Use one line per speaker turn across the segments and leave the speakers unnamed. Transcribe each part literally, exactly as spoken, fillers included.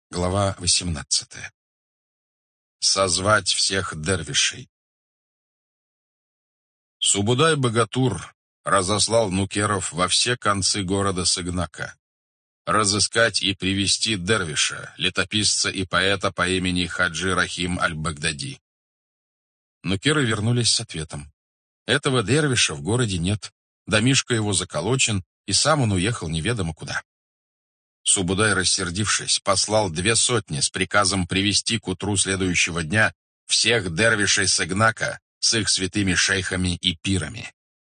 Глава восемнадцатая. Созвать всех дервишей. Субудай-богатур разослал нукеров во все концы города Сыгнака разыскать и привести дервиша, летописца и поэта по имени Хаджи Рахим аль-Багдади. Нукеры вернулись с ответом. Этого дервиша в городе нет, домишко его заколочен, и сам он уехал неведомо куда. Субудай, рассердившись, послал две сотни с приказом привести к утру следующего дня всех дервишей Сыгнака с их святыми шейхами и пирами.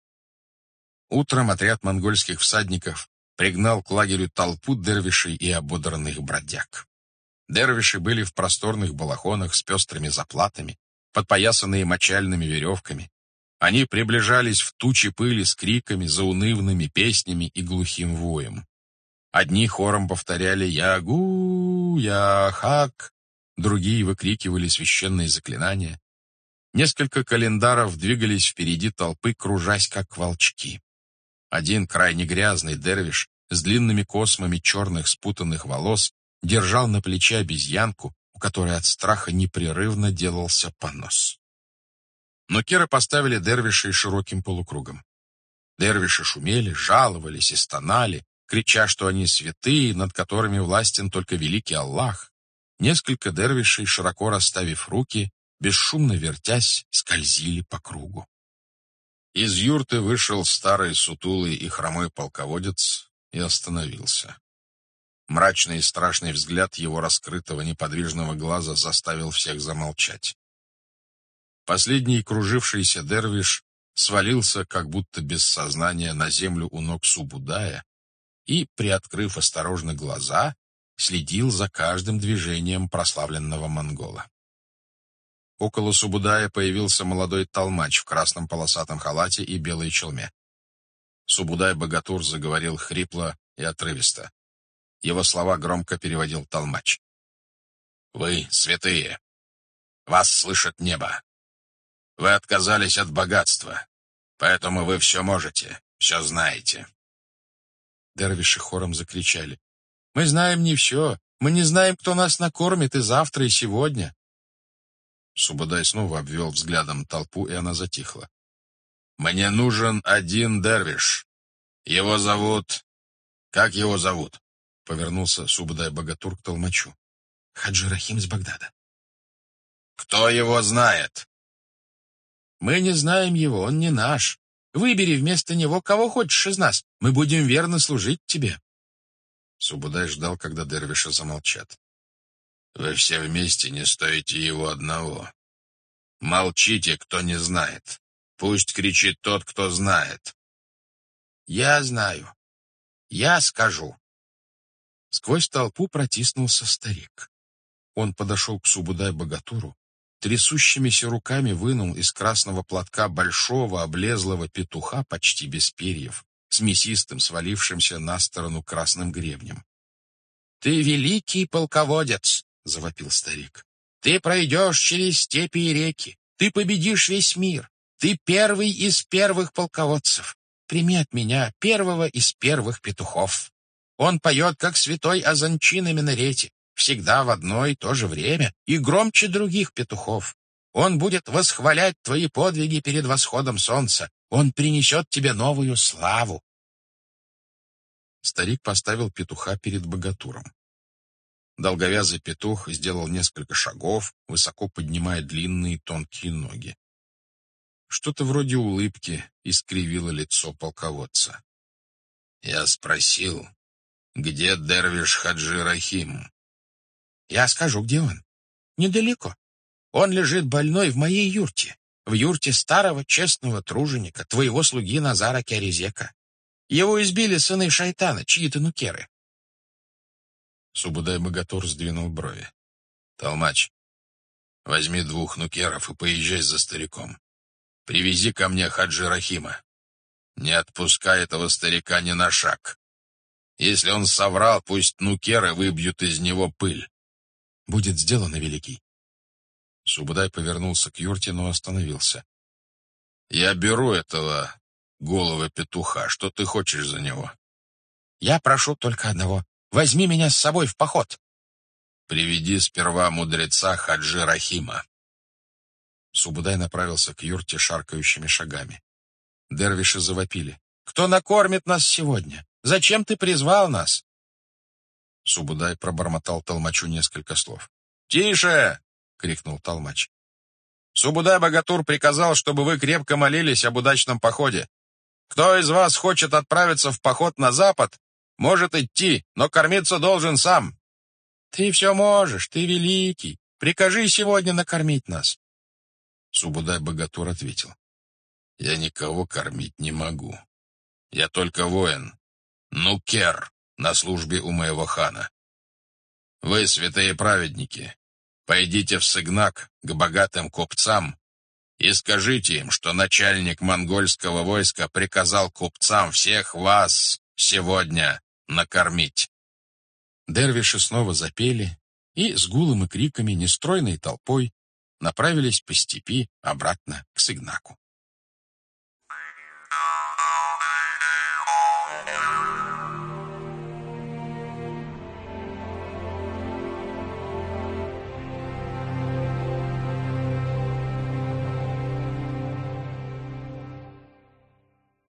Утром отряд монгольских всадников пригнал к лагерю толпу дервишей и ободранных бродяг. Дервиши были в просторных балахонах с пестрыми заплатами, подпоясанные мочальными веревками. Они приближались в тучи пыли с криками, заунывными песнями и глухим воем. Одни хором повторяли «Ягу! Яхак!», другие выкрикивали священные заклинания. Несколько календаров двигались впереди толпы, кружась как волчки. Один крайне грязный дервиш с длинными космами черных спутанных волос держал на плече обезьянку, у которой от страха непрерывно делался понос. Нукеры поставили дервишей широким полукругом. Дервиши шумели, жаловались и стонали, крича, что они святые, над которыми властен только великий Аллах. Несколько дервишей, широко расставив руки, бесшумно вертясь, скользили по кругу. Из юрты вышел старый сутулый и хромой полководец и остановился. Мрачный и страшный взгляд его раскрытого неподвижного глаза заставил всех замолчать. Последний кружившийся дервиш свалился, как будто без сознания, на землю у ног Субудая и, приоткрыв осторожно глаза, следил за каждым движением прославленного монгола. Около Субудая появился молодой толмач в красном полосатом халате и белой челме. Субудай-богатур заговорил хрипло и отрывисто. Его слова громко переводил толмач. «Вы святые! Вас слышит небо! Вы отказались от богатства, поэтому вы все можете, все знаете!» Дервиши хором закричали. «Мы знаем не все. Мы не знаем, кто нас накормит и завтра, и сегодня». Субудай снова обвел взглядом толпу, и она затихла. «Мне нужен один дервиш. Его зовут... Как его зовут?» Повернулся Субудай-богатур к толмачу. «Хаджи Рахим из Багдада». «Кто его знает?» «Мы не знаем его, он не наш. Выбери вместо него кого хочешь из нас. Мы будем верно служить тебе». Субудай ждал, когда дервиши замолчат. «Вы все вместе не стоите его одного. Молчите, кто не знает. Пусть кричит тот, кто знает». «Я знаю. Я скажу». Сквозь толпу протиснулся старик. Он подошел к Субудай-богатуру, трясущимися руками вынул из красного платка большого облезлого петуха почти без перьев, с мясистым, свалившимся на сторону красным гребнем. «Ты великий полководец!» — завопил старик. «Ты пройдешь через степи и реки, ты победишь весь мир, ты первый из первых полководцев. Прими от меня первого из первых петухов. Он поет, как святой Азанчи на минарете, всегда в одно и то же время и громче других петухов. Он будет восхвалять твои подвиги перед восходом солнца. Он принесет тебе новую славу». Старик поставил петуха перед богатуром. Долговязый петух сделал несколько шагов, высоко поднимая длинные тонкие ноги. Что-то вроде улыбки искривило лицо полководца. «Я спросил, где дервиш Хаджи Рахим?» «Я скажу, где он. Недалеко. Он лежит больной в моей юрте, в юрте старого честного труженика, твоего слуги Назара Кяризека. Его избили сыны шайтана, чьи-то нукеры». Субудай-богатур сдвинул брови. «Толмач, возьми двух нукеров и поезжай за стариком. Привези ко мне Хаджи Рахима. Не отпускай этого старика ни на шаг. Если он соврал, пусть нукеры выбьют из него пыль». «Будет сделано, великий». Субудай повернулся к юрте, но остановился. «Я беру этого голого петуха. Что ты хочешь за него?» «Я прошу только одного. Возьми меня с собой в поход». приведи сперва мудреца Хаджи Рахима».
Субудай направился к юрте шаркающими шагами. Дервиши завопили: «Кто накормит нас сегодня? Зачем ты призвал нас?» Субудай пробормотал толмачу несколько слов.
«Тише!» —
крикнул толмач.
«Субудай-богатур приказал, чтобы вы крепко молились об удачном походе. Кто из вас хочет отправиться в поход на запад, может идти, но кормиться должен сам».
«Ты все можешь, ты великий. Прикажи сегодня накормить нас».
Субудай-богатур ответил: «Я никого кормить не могу. Я только воин, нукер, на службе у моего хана. Вы, святые праведники, пойдите в Сыгнак к богатым купцам и скажите им, что начальник монгольского войска приказал купцам всех вас сегодня накормить».
Дервиши снова запели и с гулом и криками нестройной толпой направились по степи обратно к Сыгнаку.